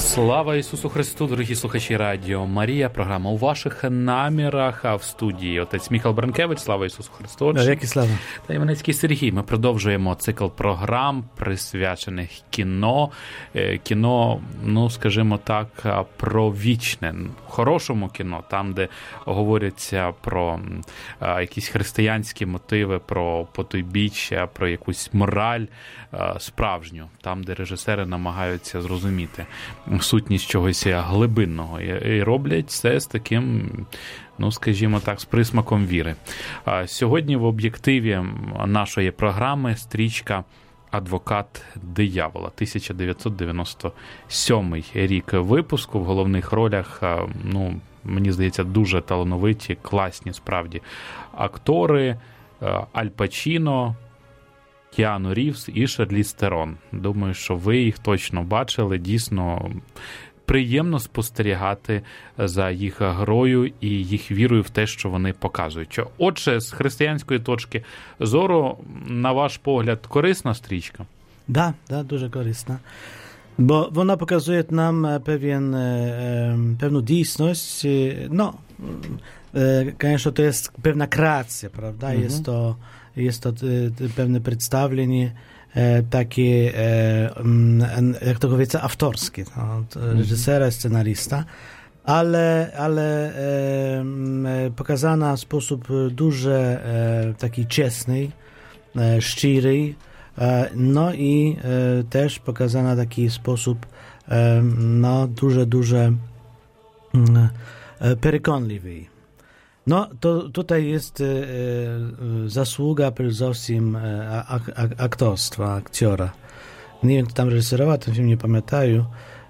Слава Ісусу Христу, дорогі слухачі Радіо Марія. Програма «У ваших намірах», а в студії отець Міхал Бранкевич. Слава Ісусу Христу. Як і слава. Та Іванецький Сергій. Ми продовжуємо цикл програм, присвячених кіно. Кіно, скажімо так, про вічне. Хорошому кіно, там, де говоряться про якісь християнські мотиви, про потойбіччя, про якусь мораль справжню. Там, де режисери намагаються зрозуміти сутність чогось глибинного. І роблять це з таким, скажімо так, з присмаком віри. Сьогодні в об'єктиві нашої програми стрічка «Адвокат диявола», 1997 рік випуску. В головних ролях, мені здається, дуже талановиті, класні справді актори: Аль Пачіно, Кіану Рівз і Шарліз Терон. Думаю, що ви їх точно бачили. Дійсно приємно спостерігати за їх грою і їх вірою в те, що вони показують. Отже, з християнської точки зору, на ваш погляд, корисна стрічка? Да, дуже корисна. Бо вона показує нам pewną dійсність. Звісно, to jest pewna kreacja, prawda? Jest to pewne przedstawienie takie, jak to powiedzą, autorskie, od reżysera, scenarysta, ale pokazana w sposób duży, taki czesny, szczery, i też pokazana w taki sposób duże переконливий. Tutaj jest zasługa przede wszystkim aktorstwa, aktora. Nie wiem, kto tam reżyserował ten film, nie pamiętam.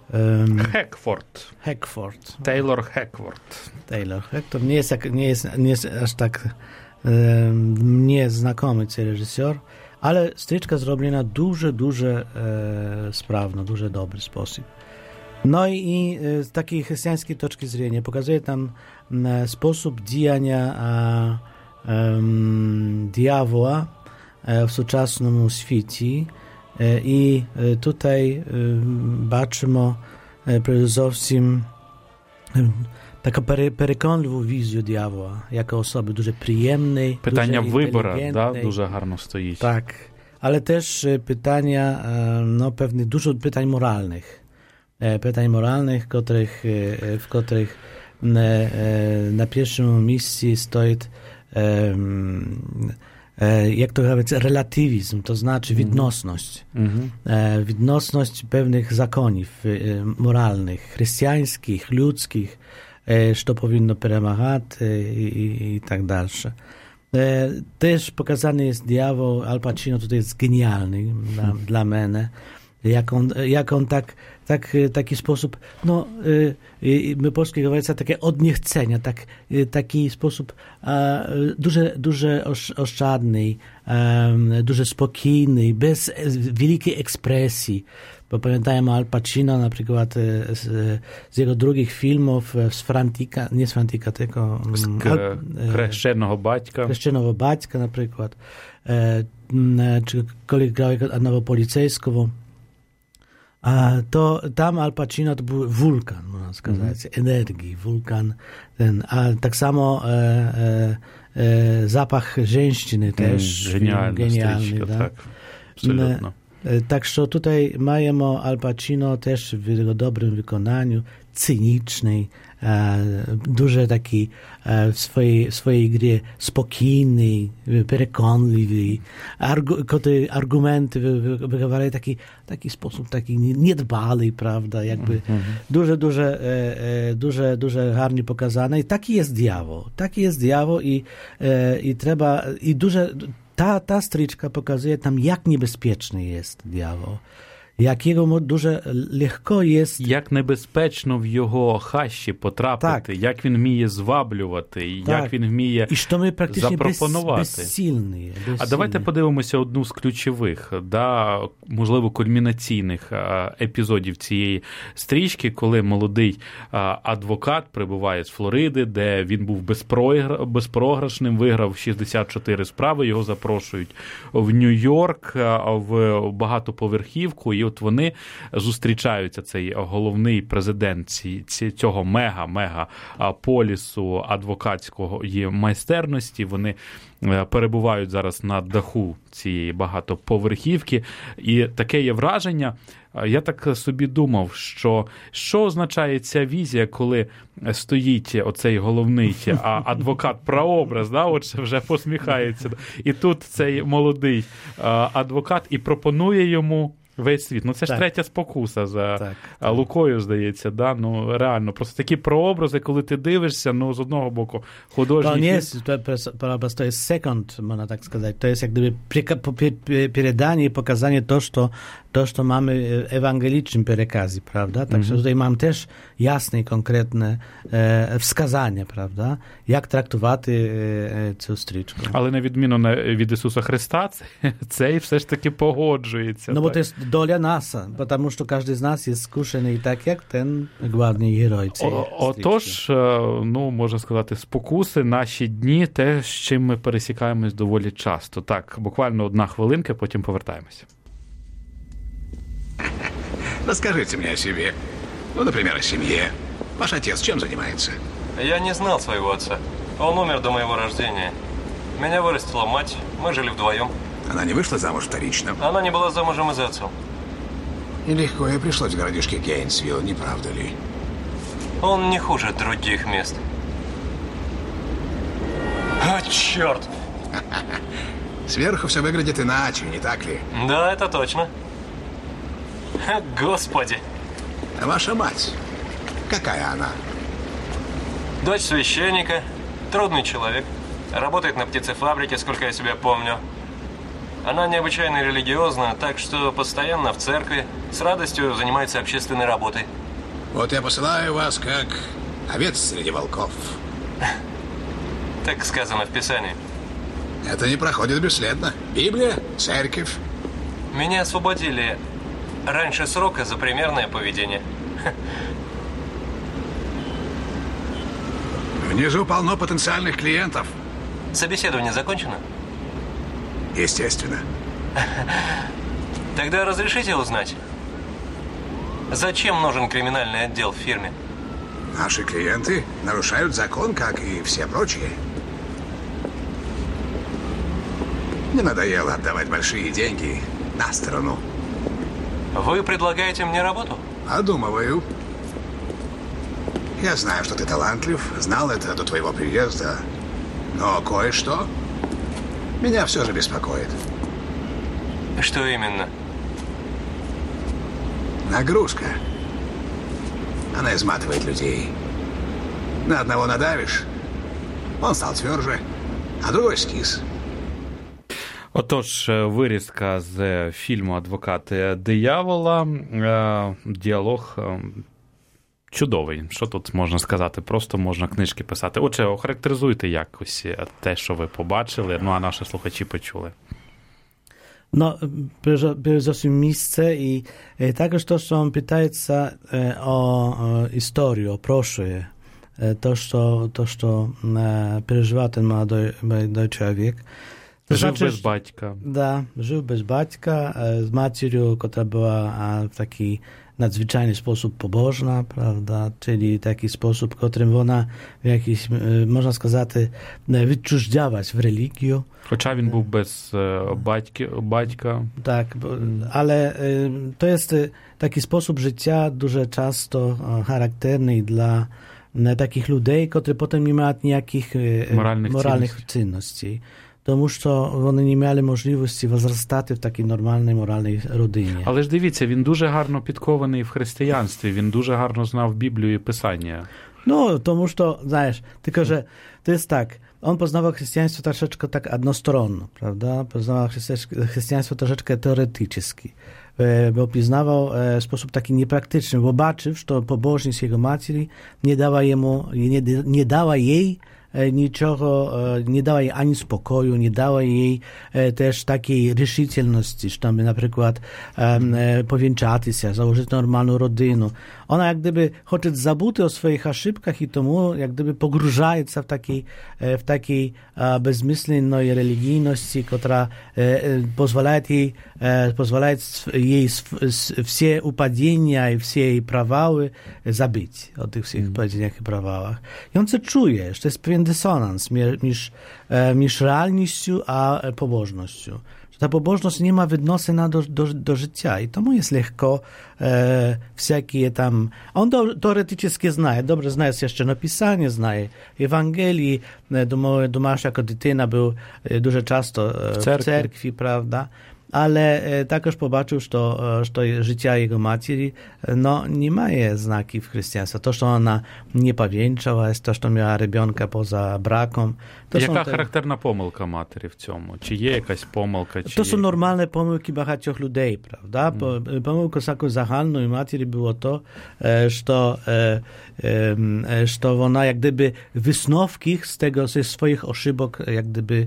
Hackford. Taylor Hackford. Nie jest aż tak nieznakomy ten reżyser, ale stryczka zrobiona duże sprawno, duże dobry sposób. I z takiej chrześcijańskiej toczki zrenia pokazuje tam sposób działania diabła w współczesnym świecie i tutaj baczymy przede wszystkim taką переконливу wizję diabła jako osoby дуже przyjemnej, pytania wybora, дуже гарно стоїть. Tak, ale też pytania, pewnych dużo pytań moralnych, w których na pierwszym miejscu stoi, jak to mówić, relatywizm, to znaczy widnosność. Widnosność pewnych zakonów moralnych, chrześcijańskich, ludzkich, co powinno przemawiać i tak dalej. Też pokazany jest diabeł. Al Pacino tutaj jest genialny dla mnie. Jak on taki sposób, my polskie mówimy, takie odniechcenia, taki sposób duże oszczędny, duże spokojny, bez wielkiej ekspresji. Bo pamiętajmy Al Pacino na przykład z jego drugich filmów, nie z Frantika, tylko Chrzestnego Baćka na przykład, czy kolik grał jako policyjskiego. To tam Al Pacino to był wulkan, można сказать, energii, wulkan. A tak samo zapach żeńszczyny też genialny. Tak, absolutnie. Tak, że tutaj mamy Al Pacino też w jego dobrym wykonaniu, cynicznej, duże taki w swojej grze spokojny, przekonliwy, argumenty wypowiadali taki sposób, taki niedbały, prawda, jakby duże harnie pokazane. I taki jest diabeł i trzeba, i duże, ta stryczka pokazuje nam, jak niebezpieczny jest diabeł. Jak jego дуже легко є... Як небезпечно в його хащі потрапити, як він вміє зваблювати, як він вміє запропонувати. Безсильний. А давайте подивимося одну з ключових, можливо, кульмінаційних епізодів цієї стрічки, коли молодий адвокат прибуває з Флориди, де він був безпрограшним, виграв 64 справи, його запрошують в Нью-Йорк, в багатоповерхівку, і от вони зустрічаються, цей головний президент цього мегаполісу адвокатської майстерності, вони перебувають зараз на даху цієї багатоповерхівки, і таке є враження, я так собі думав, що означає ця візія, коли стоїть оцей головний адвокат-прообраз, да, от вже посміхається, і тут цей молодий адвокат і пропонує йому весь світ. Ну, це ж третя спокуса за Лукою, здається, да? Ну, реально, просто такі прообрази, коли ти дивишся, ну, з одного боку, художній... To nie jest proobraz, to jest sekund, można tak сказать. To jest jak gdyby передanie i pokazanie to, co mamy w ewangelicznym przekazie, prawda? Także tutaj mam też jasne i konkretne wskazania, prawda? Jak traktować цю стрічку. Але на відміну від Ісуса Христа, цей все ж таки погоджується. No bo to jest doля nasza, потому что каждый из нас jest skuszony tak jak ten główny герой цієї стрічки. Отож, ну, можна сказати, спокуси, наші дні, те, з чим ми пересікаємось доволі часто. Так, буквально 1 хвилинка, потім повертаємося. Расскажите мне о себе. Ну, например, о семье. Ваш отец чем занимается? Я не знал своего отца. Он умер до моего рождения. Меня вырастила мать, мы жили вдвоем. Она не вышла замуж вторично? Она не была замужем и за отцом. И легко ей пришлось в городишке Гейнсвилл, не правда ли? Он не хуже других мест. О, черт! Сверху все выглядит иначе, не так ли? Да, это точно. Господи! А ваша мать? Какая она? Дочь священника, трудный человек. Работает на птицефабрике, сколько я себя помню. Она необычайно религиозна, так что постоянно в церкви, с радостью занимается общественной работой. Вот я посылаю вас как овец среди волков. Так сказано в Писании. Это не проходит бесследно. Библия, церковь. Меня освободили раньше срока за примерное поведение. Внизу полно потенциальных клиентов. Собеседование закончено? Естественно. Тогда разрешите узнать, зачем нужен криминальный отдел в фирме? Наши клиенты нарушают закон, как и все прочие. Не надоело отдавать большие деньги на сторону. Вы предлагаете мне работу? Подумываю. Я знаю, что ты талантлив, знал это до твоего приезда. Но кое-что меня все же беспокоит. Что именно? Нагрузка. Она изматывает людей. На одного надавишь, он стал тверже, а другой скис. Отож, вирізка з фільму «Адвокат диявола». Діалог чудовий. Що тут можна сказати? Просто можна книжки писати. Отже, охарактеризуйте якось те, що ви побачили, ну а наші слухачі почули. No, перезовсім місце і також то, що він питається о історію, о прошлое, то, що переживав ten молодой чоловік. Жив без батька. Да, жив без батька, з матір'ю, яка була в такий надзвичайний спосіб побожна, правда, czyli такий спосіб, котрим вона в якийсь, можна сказати, відчуждалась в релігію. Хоча він був без батька. Так, але to jest taki sposób życia дуже часто характерний для таких людей, котрі потім не мають ніяких моральних цінностей. Тому що вони не мали можливості возростати в такій нормальній моральній родині. Але ж дивіться, він дуже гарно підкований в християнстві, він дуже гарно знав Біблію і Писання. No, тому що, знаєш, tylko że to jest tak, on poznawał chrześcijaństwo troszeczkę tak jednostronno, prawda? Poznawał chrześcijaństwo troszeczkę teoretycznie, bo poznawał w sposób taki niepraktyczny, bo zobaczył, że pobożność jego matki nie dała jej niczego, nie dała jej ani spokoju, nie dała jej też takiej решительности, żeby na przykład powieńczać się, założyć normalną rodzinę. Ona jak gdyby chce zabuty o swoich aszybkach i tomu jak gdyby pogrużaje się w takiej bezmyślnej religijności, która pozwala jej wszystkie upadnienia i wszystkie jej prawały zabić o tych wszystkich upadnieniach i prawałach. I on się czuje, że to jest pewien dysonans między realnością a pobożnością. Ta pobożność nie ma odnoszenia do życia i to mu jest lekko wszelkie tam... On teoretycznie zna, dobrze zna jeszcze napisanie, zna Ewangelii, Dumasz jako dytyna był dużo często w cerkwi, prawda? Ale takoż pobaczył, że życia jego materi nie ma znaki w chrześcijaństwie. To, że ona nie powieńczała, jest to, że miała rybionka poza braką. Jaka charakterna pomyłka matері w цьому? Czy jest jakaś pomyłka? To są normalne pomyłki багатьох людей, prawda? Pomyłką taką zahalną materi było to, że ona jak gdyby wysnowki ze swoich oszybok jak gdyby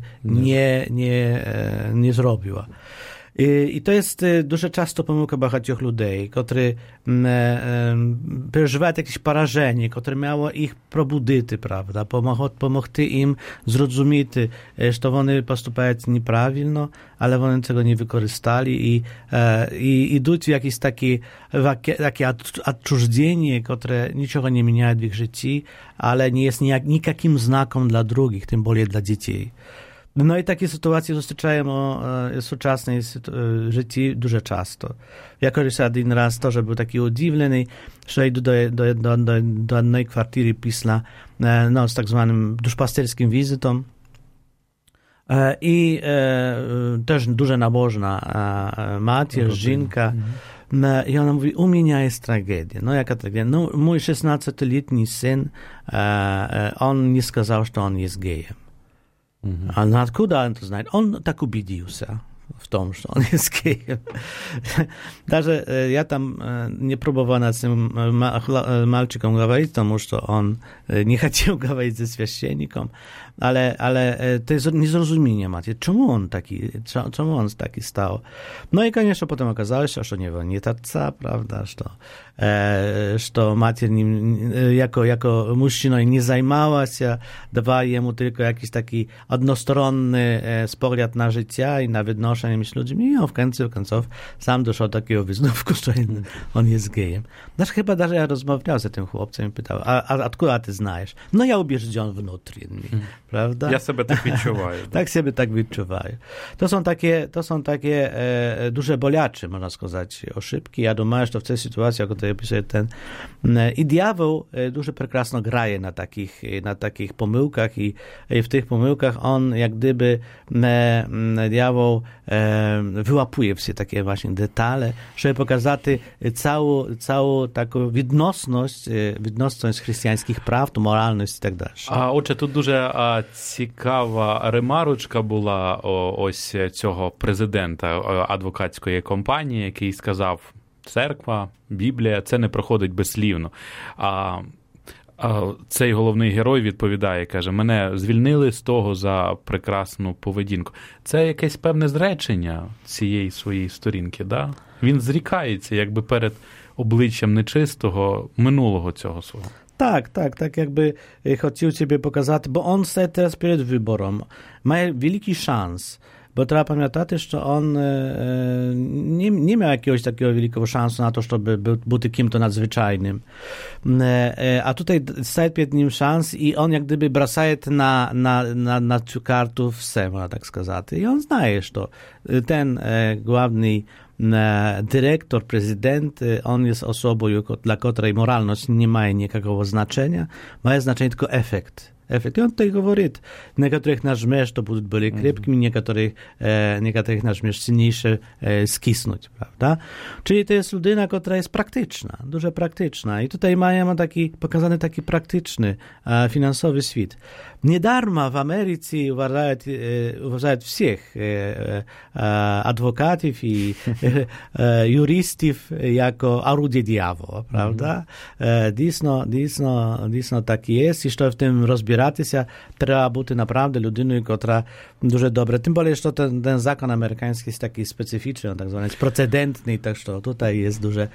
nie zrobiła. I to jest дуже часто помилка багатьох людей, котрі переживають якесь пораження, котре мало їх пробудити, правда, помогти їм зрозуміти, що вони поступають неправильно, але вони цього не використали і йдуть в якісь такі відчуждення, котре нічого не міняє в їх житті, але не є ніяким знаком для других, тим більше для дітей. No i takie sytuacje dotykają w współczesnej życiu dużo często. Jako jeden raz to, że był taki udziwlony, że idę do jednej kwartiry pisla z tak zwanym duszpasterskim wizytą i też dużo nabożna mater, żynka. I ona mówi, u mnie jest tragedia. No jaka tragedia? No mój 16-letni syn, on nie сказал, że on jest gejem. A no откуда on to znajdzie? On tak ubidził się w tym, że on jest gejem. Даже ja tam nie próbowałem z tym malczykiem mówić, потому что on nie chciał mówić ze święcennikiem, ale to jest niezrozumienie, macie. Czemu on taki stał? No i koniecznie potem okazało się, że nie taca, prawda, że mater jako mężczyzna nie zajmowała się, dawała jemu tylko jakiś taki jednostronny pogląd na życie i na wynoszenie między ludźmi i on w końcu końców sam doszedł do takiego wysновku, że on jest gejem. Chyba даже ja rozmawiał z tym chłopcem i pytał, a откуда ty znajesz? No ja ubieżdzion внутренний, prawda? Ja sobie tak відчуваю. Tak sobie tak відчуваю. To są takie duże boliacze, można сказать, oszybki. Ja думаю, że w tej sytuacji, o której opisuje ten i diabeł дуже прекрасно graje na takich pomyłkach i w tych pomyłkach on jak gdyby diabeł wyłapuje wszystkie takie właśnie detale, żeby pokazać całą taką відносність християнських прав, moralność i tak dalej. А отже, тут дуже цікава ремарочка була ось цього президента адвокатської компанії, який сказав, церква, Біблія, це не проходить безслівно. А цей головний герой відповідає, каже, мене звільнили з того за прекрасну поведінку. Це якесь певне зречення цієї своєї сторінки, да? Він зрікається якби перед обличчям нечистого минулого цього свого. Tak, jakby chciał ciebie pokazać, bo on stoi teraz przed wyborem. Ma wielki szans, bo trzeba pamiętać, że on nie miał jakiegoś takiego wielkiego szansu na to, żeby był kimś nadzwyczajnym. A tutaj stoi przed nim szans i on jak gdyby brasaje na tę kartę w można tak сказать. I on znaje, że ten główny dyrektor, prezydent, on jest osobą, dla której moralność nie ma никакого znaczenia, ma znaczenie tylko efekt. I on tutaj mówi, niektórych nażmiesz to będą byli krepkimi, niektórych nażmiesz silniejsze skisnąć, prawda? Czyli to jest ludyna, która jest praktyczna, dużo praktyczna. I tutaj mamy pokazany taki praktyczny, finansowy świat. Niedarma w Ameryce uważają wszystkich adwokatów i jurystów jako orudie diabła, prawda? Disno tak jest i że w tym rozbierze збиратися, треба бути направду людиною, котра дуже добре. Тим більше, що ten закон американський є такий специфічний, так званий, прецедентний, так що тут є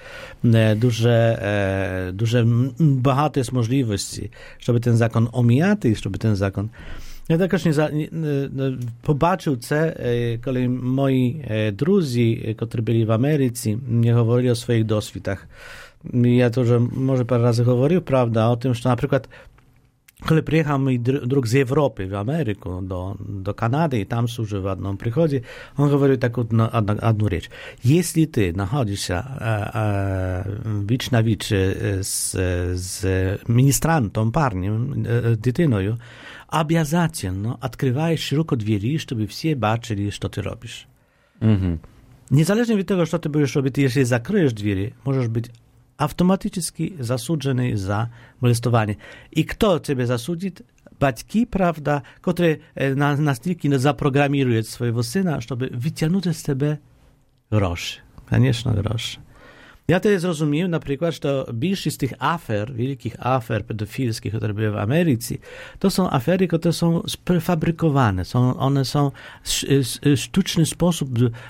дуже багато можливостей, щоб ten закон оміяти, щоб ten закон. Я також побачив це, коли мої друзі, котрі були в Америці, мені говорили о своїх досвідах. Я теж, може, пару разів говорив, правда, о тим, що, наприклад, коли приїхав мій друг з Європи в Америку, до Канади, і там служив в одному приході, він говорив таку одну річ. Якщо ти знаходишся віч на віч з міністрантом, парнем, дитиною, обязательно відкриваєш широко двері, щоб всі бачили, що ти робиш. Niezależnie od tego, co ty będziesz robić, jeśli zakryjesz drzwi, możesz być automatycznie zasłudzony za molestowanie. I kto ciebie zasudzi? Батьки, prawda, które настільки zaprogramują swojego syna, żeby wyciągnąć z ciebie groszy. Конечно, groszy. Ja też zrozumiałem, na przykład, że większość z tych afer, wielkich afer pedofilskich, które były w Ameryce, to są afery, które są prefabrykowane. One są w sztuczny sposób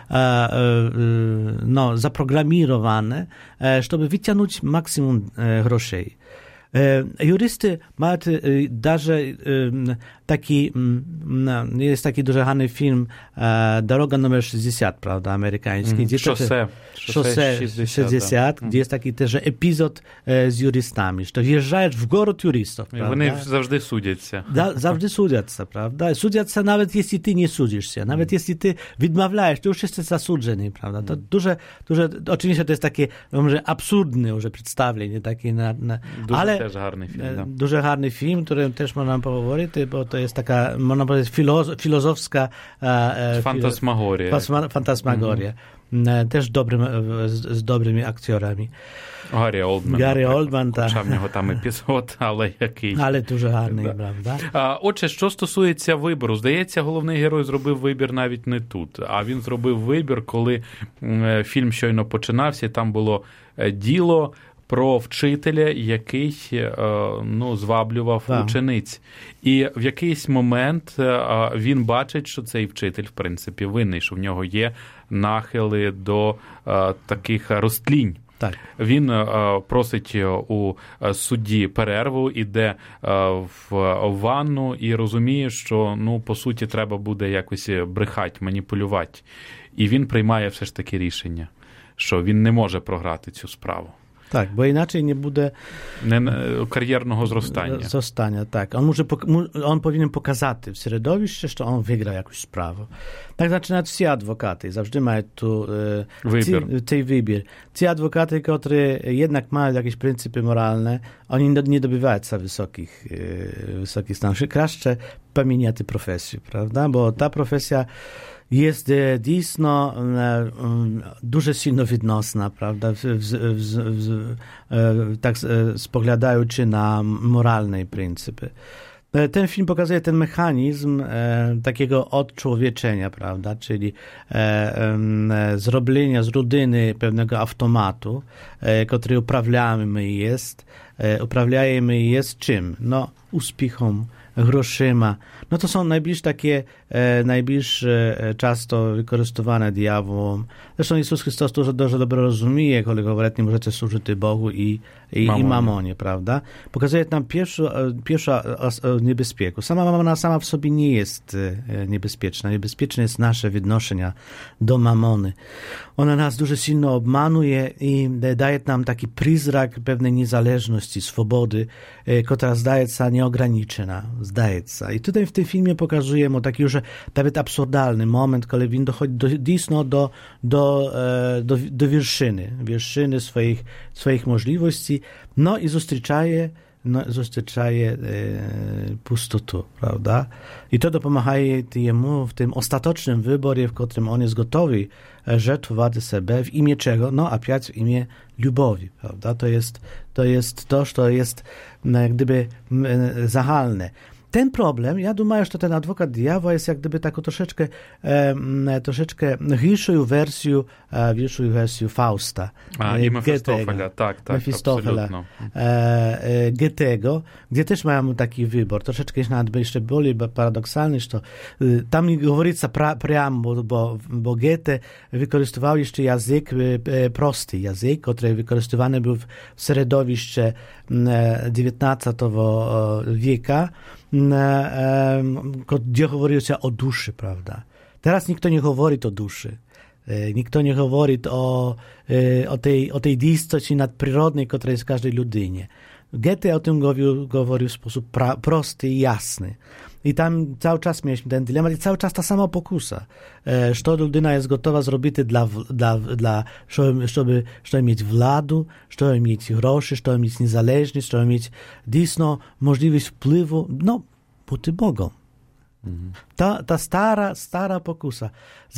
zaprogramowane, żeby wyciągnąć maksimum groszej. Jurysty mają даже taki, jest taki дуже гарний film Дорога номер 60, prawda, amerykański. Szosсе 60, gdzie jest taki też epizod z jurystami, że wjeżdżasz w город jurystów, prawda? Вони завжди судяться. Zawsze судяться, prawda? Судяться nawet jeśli ty nie sudzisz się, nawet jeśli ty відмовляєш, ty już jesteś zasłudzony, prawda? To duże, oczywiście to jest takie, może absurdne już przedstawienie, takie ale też гарний film, да. Дуже гарний фільм, którym też można poговорити, bo to jest taka, można powiedzieć, filozofska fantasmagoria. Też z dobrymi aktorami. Гаррі Олдман. Гаррі Олдман, так. Хоча в нього там епізод, але який. Але дуже гарний, правда. Отже, що стосується вибору, здається, головний герой зробив вибір навіть не тут, а він зробив вибір, коли фільм щойно починався, і там було діло про вчителя, який зваблював учениць. І в якийсь момент він бачить, що цей вчитель, в принципі, винний, що в нього є нахили до таких розтлінь. Так. Він просить у судді перерву, іде в ванну і розуміє, що, по суті, треба буде якось брехати, маніпулювати. І він приймає все ж таки рішення, що він не може програти цю справу. Tak, bo inaczej nie będzie kariernego wzrastania. Tak. On powinien pokazać w środowisku, że on wygra jakąś sprawę. Tak zaczynają wszyscy adwokaty. Zawsze mają tu wybór. Ci adwokaty, którzy jednak mają jakieś pryncypy moralne, oni nie dobywają wysokich stanów. Kraще pamiętać profesję, prawda? Bo ta profesja jest dійсно дуже сильно відносна, правда, tak spoglądaючи na moralne pryncypy. Ten film pokazuje ten mechanizm takiego odczłowieczenia, prawda, czyli zrobienia z rudyny pewnego automatu, który uprawiamy jest czym? Uspiechom, groszyma. To są najbliższe często wykorzystywane diabłom. Zresztą Jezus Chrystus to dobrze rozumie, kiedy mówi, nie możecie służyć Bogu i mamonie, prawda? Pokazuje nam pierwszą niebezpiekę. Sama mamona sama w sobie nie jest niebezpieczna. Niebezpieczne jest nasze odnoszenie do mamony. Ona nas дуже silno obmanuje i daje nam taki przyzrak pewnej niezależności, swobody, która zdaje się nieograniczona. I tutaj w tym filmie pokazujemy taki już nawet absurdalny moment, kiedy win dochodzi dійсно do wierszyny swoich możliwości, i zустрічає пустоту, prawda? I to допомагає jemu w tym ostatecznym wyborze, w którym on jest gotowy żertwować sobie w imię czego? Opять w imię lubowi, prawda? To jest to, co jest jak gdyby zahalne. ten problem, ja думаю, że ten adwokat diabła jest jak gdyby taką troszeczkę większą wersją Fausta. I Mefistofela, tak, Mefistofela, Goethego, gdzie też mają taki wybór. Troszeczkę nawet jeszcze bardziej paradoksalny, że tam nie mówiится прямо, bo Goethe wykorzystywał jeszcze język, prosty język, który wykorzystywany był w środowisku XIX wieku, gdzie mówiło się o duszy, prawda? Teraz nikt nie mówi o duszy. Nikt nie mówi o tej istocie nadprzyrodnej, która jest w każdej ludynie. Goethe o tym mówił w sposób prosty i jasny. I tam cały czas mieliśmy ten dylemat i cały czas ta sama pokusa. Що людина jest gotowa zrobić żeby mieć władu, żeby mieć groszy, żeby mieć niezależność, żeby mieć dійсно możliwość wpływu, być Bogiem. Ta stara pokusa.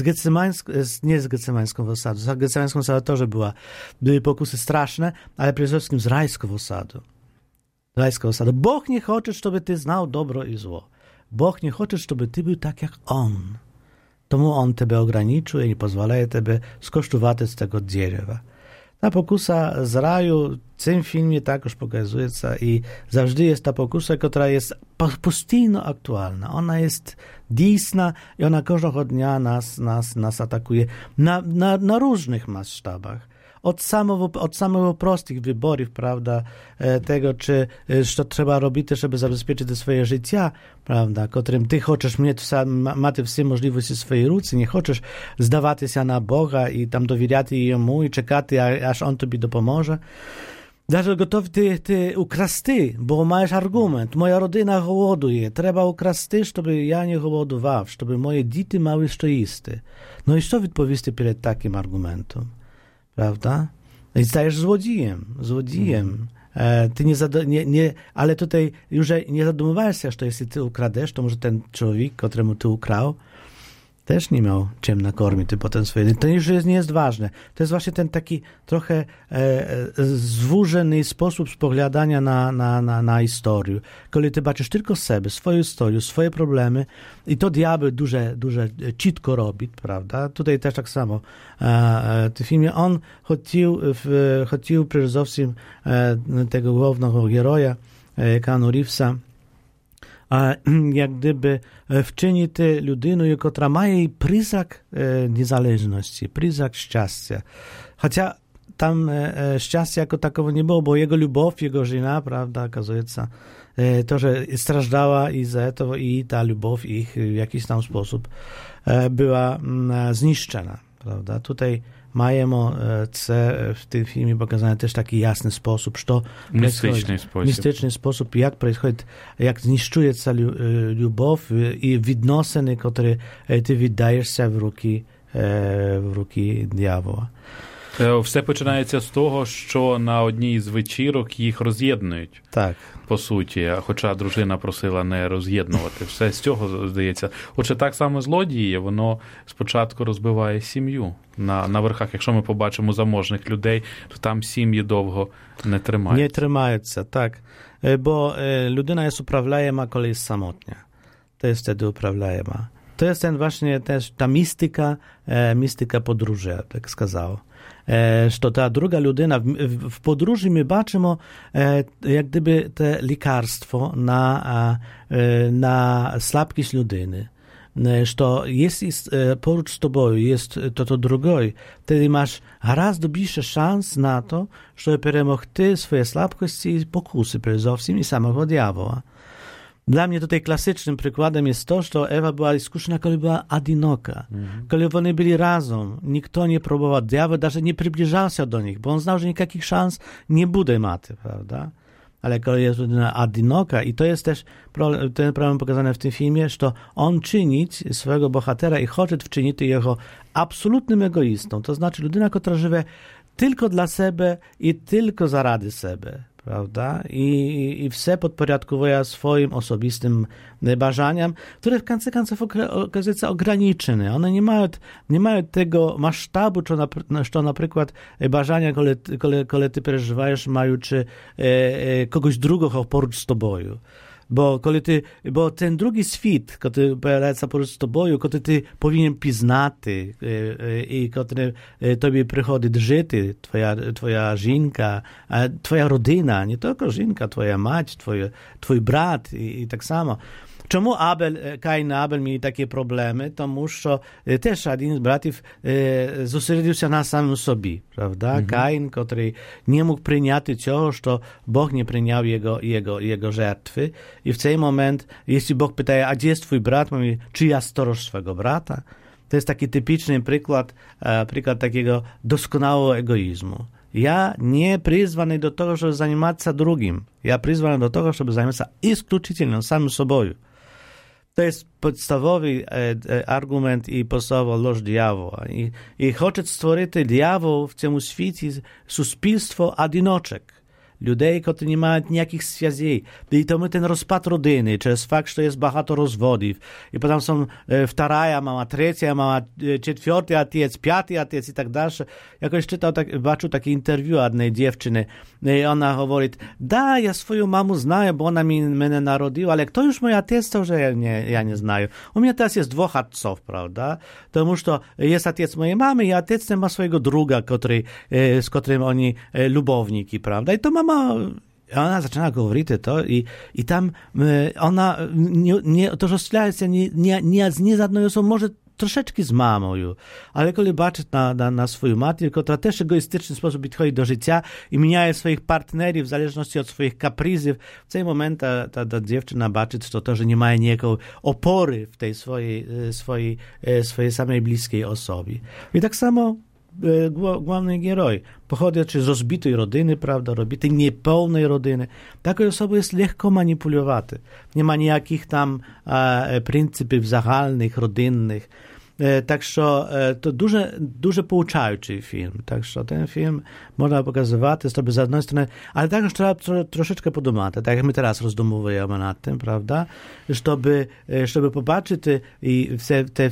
Nie z Getsemańską osadu. Z Getsemańską osadą też były pokusy straszne, ale przede wszystkim z rajską osadą. Bóg nie chce, żeby ty znał dobro i zło. Bóg nie chce, żeby ty był tak jak On. Tomu On tebe ograniczył i nie pozwala tebe skosztować z tego drzewa. Ta pokusa z raju w tym filmie także pokazuje się i zawsze jest ta pokusa, która jest postійно aktualna. Ona jest dійsna i ona każdego dnia nas atakuje na różnych masштабах. Od samego prostych wyborów, prawda, tego, co trzeba robić, żeby zabezpieczyć te swoje życie, prawda, którym ty chcesz mieć wszystkie możliwości w swojej ruce, nie chcesz zdawać się na Boga i tam dowierzać Jemu i czekać, aż On tobie dopomoże. Даже gotowy ty ukrasty, bo masz argument. Moja rodzina głoduje. Trzeba ukrasty, żeby ja nie głodował, żeby moje dzieci miały co jeść. No i co odpowiesz przed takim argumentem? Prawda? I stajesz złodziejem. Ty ale tutaj już nie zadumywałeś się, że jeśli ty ukradesz, to może ten człowiek, któremu ty ukrał, też nie miał czym nakarmić potem swoje. To już nie jest ważne. To jest właśnie ten taki trochę zwużony sposób spoglądania na historię. Kiedy ty baczysz tylko siebie, swoją historię, swoje problemy i to diabeł duże citko robi, prawda? Tutaj też tak samo. W tym filmie on chciał przede wszystkim tego głównego heroja, Keanu Reevesa, jak gdyby wczynić ludzinę, która ma jej przyznak niezależności, przyznak szczęścia. Chociaż tam szczęścia jako takowo nie było, bo jego lubow, jego żona, prawda, okazuje się, to, że strażdała i za to i ta lubow ich w jakiś tam sposób była zniszczona, prawda. Tutaj mają w tym filmie pokazany też taki jasny sposób, что mistyczny sposób, jak zniszczuje się lubow i відносини, które ty wydajesz się w руки диявола. Все починається з того, що на одній з вечірок їх роз'єднують. Так. По суті, хоча дружина просила не роз'єднувати. Все з цього, здається. Отже, так само злодії, воно спочатку розбиває сім'ю на верхах. Якщо ми побачимо заможних людей, то там сім'ї довго не тримаються. Не тримаються, так. Бо людина jest uправляема, коли jest samotnia. To jest wtedy uправляема. To jest ten właśnie też ta mistyka podróży, tak сказав. Że ta druga ludyna w podróży my baczymy jak gdyby te lekarstwo na słabkość ludyny. Że jest porucz z tobą, jest to drugiej, wtedy masz raz większe szans na to, żeby перемогти swoje słabkości i pokusy przede wszystkim i samego diabła. Dla mnie tutaj klasycznym przykładem jest to, że Ewa była iskuszna, kiedy była одинока. Kiedy oni byli razem, nikt nie próbował, diabeł nawet nie przybliżał się do nich, bo on znał, że nikakich szans nie będzie mieć, prawda? Ale kiedy jest одинока, i to jest też ten problem pokazany w tym filmie, że on czyni swojego bohatera i chce wczynić jego absolutnym egoistą. To znaczy, ludyna, która żyje tylko dla siebie i tylko za rady siebie. Prawda? I все podporządkowuje swoim osobistym bażaniom, które w końcu końców okazują się ograniczone. One nie mają tego masztabu, co na przykład bażania, kiedy ty przeżywajesz, mają czy kogoś drugiego porucz z tobą. Bo ten drugi świat, który pojawiaється poruч z tobою, który ty powinien пізнати, i który tobie przychodzi żyć, twoja żonka, twoja rodzina, nie tylko żonka, twoja mać, twój brat i tak samo. Czemu Kain i Abel mieli takie problemy? Тому що też jeden z bratów zosередив się na samym sobie, prawda? Kain, który nie mógł przyjąć tego, że Bóg nie przyjął jego żertwy. I w ten moment, jeśli Bóg pyta, a gdzie jest twój brat? Mówi, czy ja storoż swego brata? To jest taki typiczny przykład takiego doskonałego egoizmu. Ja nie przyzwany do tego, żeby zajmować się drugim. Ja przyzwany do tego, żeby zajmować się исключительно samym sobą. To jest podstawowy argument i podstawowa ложь diawoła. I chce stworzyć diawoł w tym świecie suspilstwo одиночек. Людей, którzy nie mają ніяких зв'язей. I to my ten rozpad rodziny, przez fakt, że jest багато розводів. I potem są вторая mama, trzecia mama, czwarty ojciec, piąty ojciec i tak dalej. Jakoś baczył takie interwiu jednej dziewczyny i ona mówi, da, ja swoją mamę znaję, bo ona mnie narodziła, ale kto już mój ojciec, to że ja nie znaję. U mnie teraz jest dwóch ojców, prawda? Тому що jest ojciec mojej mamy i ojciec ma swojego druga, z którym oni lubowniki, prawda? I to mama ona zaczyna mówić to i tam ona to rozstawia się nie z jedną osobą, może troszeczkę z mamą, ale kiedy patrzy na swoją matkę, która też w egoistyczny sposób podchodzi do życia i zmienia swoich partnerów w zależności od swoich kapryzów, w tym momencie ta dziewczyna patrzy to, że nie ma niejako opory w tej swojej samej bliskiej osobie. I tak samo główny heroj pochodzi z rozbitej rodziny, prawda, rozbitej, niepełnej rodziny. Taką osobą jest lekko manipulować. Nie ma nijakich tam pryncypów zagalnych, rodzinnych. Także to дуже pouczający film. Także ten film można pokazywać, jest to z jednej strony, ale także trzeba troszeczkę podumać, tak jak my teraz rozdumujemy nad tym, prawda, żeby popatrzeć i te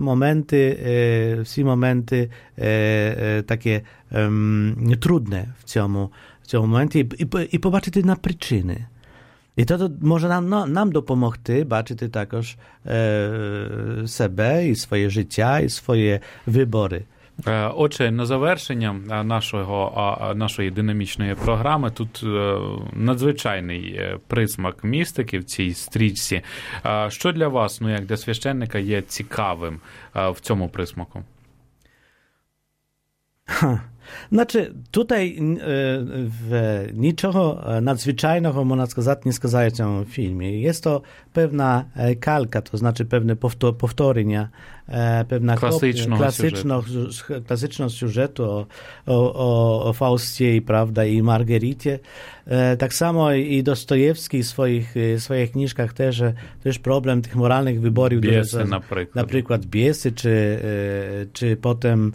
wszystkie momenty takie trudne w tym momencie i popatrzeć na przyczyny. I to może nam dopomogти бачити також себе і своє життя, і свої вибори. Отже, на завершення нашої динамічної програми тут надзвичайний присмак містики в цій стрічці. Що для вас, як для священника, є цікавим в цьому присмаку? Znaczy, tutaj niczego nadzwyczajnego, można сказати, nie сказаje w tym filmie. Jest to pewna kalka, to znaczy pewne powtórzenia, pewna klasycznego siużetu o Faustie, prawda, i Margericie. Tak samo i Dostojewski w swoich książkach też problem tych moralnych wyborów. Biesy na przykład Biesy, czy potem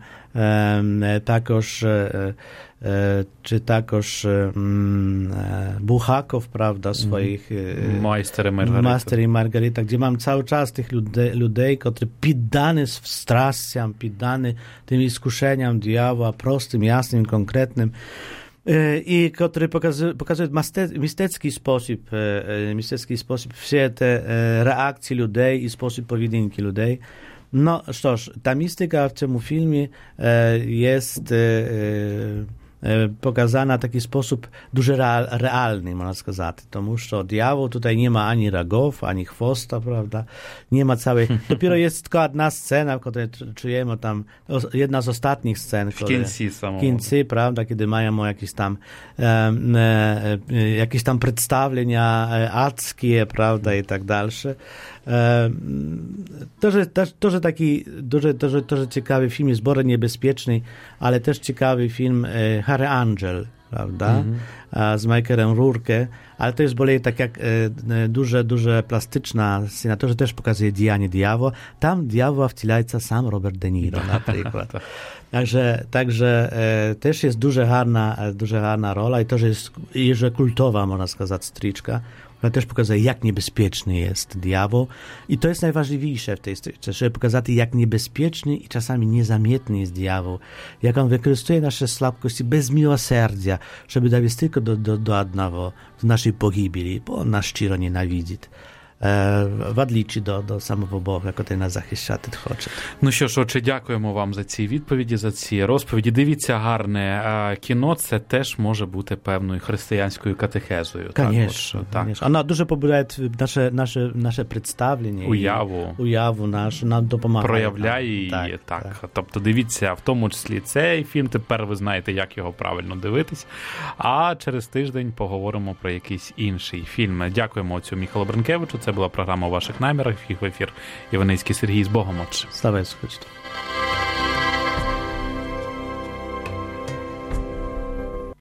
takoż Buchakow, prawda, swoich Majster i Margarita, gdzie mam cały czas tych ludzi, którzy poddani strasciam, poddani tym iskuszeniom diabła, prostym, jasnym, konkretnym, i który pokazuje w mistecki sposób wszystkie te reakcje ludzi i sposób powiedynki ludzi. No, cóż, ta mistyka w tym filmie jest pokazana w taki sposób дуже realny, można сказати, тому що diabeł tutaj nie ma ani rogów, ani chwosta, prawda, nie ma całej, dopiero jest tylko jedna scena, w której czujemy tam, jedna z ostatnich scen, w końcu, prawda, kiedy mają jakieś tam przedstawienia ackie, prawda, i tak dalsze. To, że taki дуже ciekawy film, jest bardzo niebezpieczny, ale też ciekawy film Harry Angel, prawda, z Michaelem Rourke, ale to jest bardziej tak jak дуже plastyczna scena, to, że też pokazuje działanie diabła. Tam diabła wciela sam Robert De Niro na przykład. Także też jest дуже гарна rola i to, że jest kultowa, można сказати, стрічка. Вона теж показує, як небезпечний є диявол. І то є найважливіше в тій стрічці, щоб показати, як небезпечний і часами незамітний є диявол, як він використовує наші слабкості без милосердя, щоб довести до одного, до нашої погибелі, бо він нас щиро ненавидить. В отличі до самого Бога, який нас захищати хоче. Ну що ж, отже, дякуємо вам за ці відповіді, за ці розповіді. Дивіться, гарне кіно, це теж може бути певною християнською катехезою. Конечно. Вона дуже побудує наше представлення. Уяву нашу, нам допомагає. Проявляє її, так. Тобто дивіться, в тому числі цей фільм, тепер ви знаєте, як його правильно дивитись. А через тиждень поговоримо про якийсь інший фільм. Дякуємо отцю Михайлу Бринкевичу. Це була програма «У ваших намірах». В ефір Іваницький Сергій. З Богом, отче. Слава Ісусу Христу.